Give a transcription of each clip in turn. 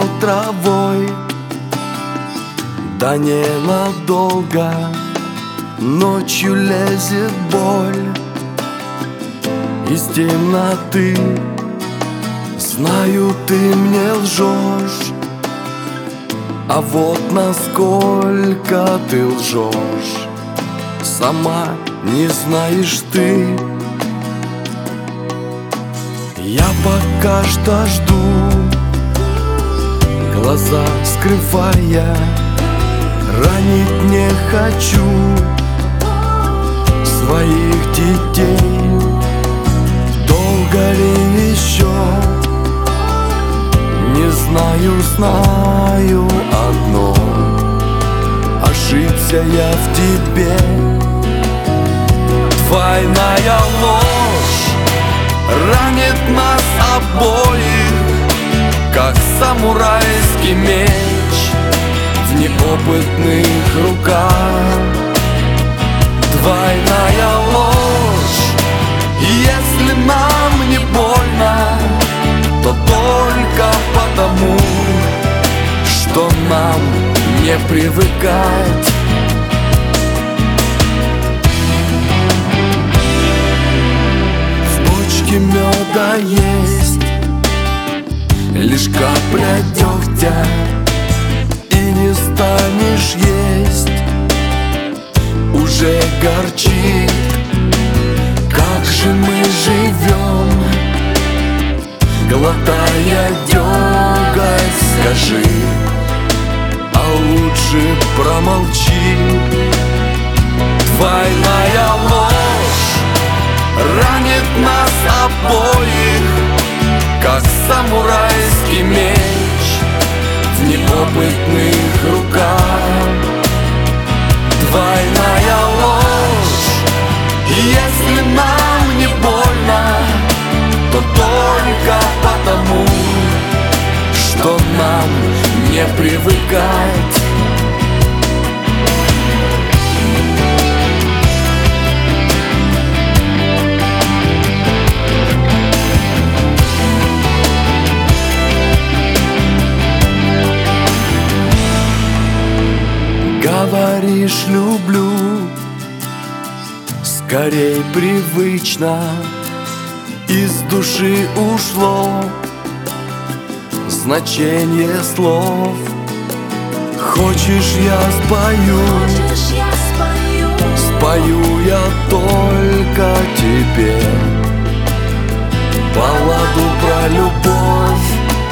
зарастет травой. Да ненадолго ночью лезет боль из темноты. Знаю, ты мне лжешь, а вот насколько ты лжешь, сама не знаешь ты. Я пока что жду, глаза скрывая, ранить не хочу своих детей. Долго ли еще? Не знаю, знаю одно: ошибся я в тебе. Двойная ложь ранит нас обоих, как самурайский меч в неопытных руках. Двойная ложь, если нам не больно, то только потому, что нам не привыкать. В бочке меда есть лишь капля дегтя, и не станешь есть, уже горчит. Как же мы живем, глотая деготь, скажи, а лучше промолчи. Двойная ложь ранит нас обоих, как самурайский меч в неопытных руках. Двойная ложь, если нам не больно, то только потому, что нам не привыкать. Говоришь, люблю, скорей привычно из души ушло значение слов. Хочешь, я спою, спою я только тебе балладу про любовь.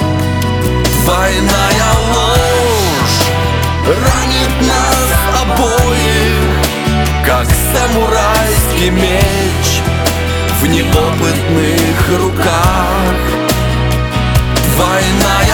Двойная ложь ранит нас обоих, как самурайский меч в неопытных руках. Двойная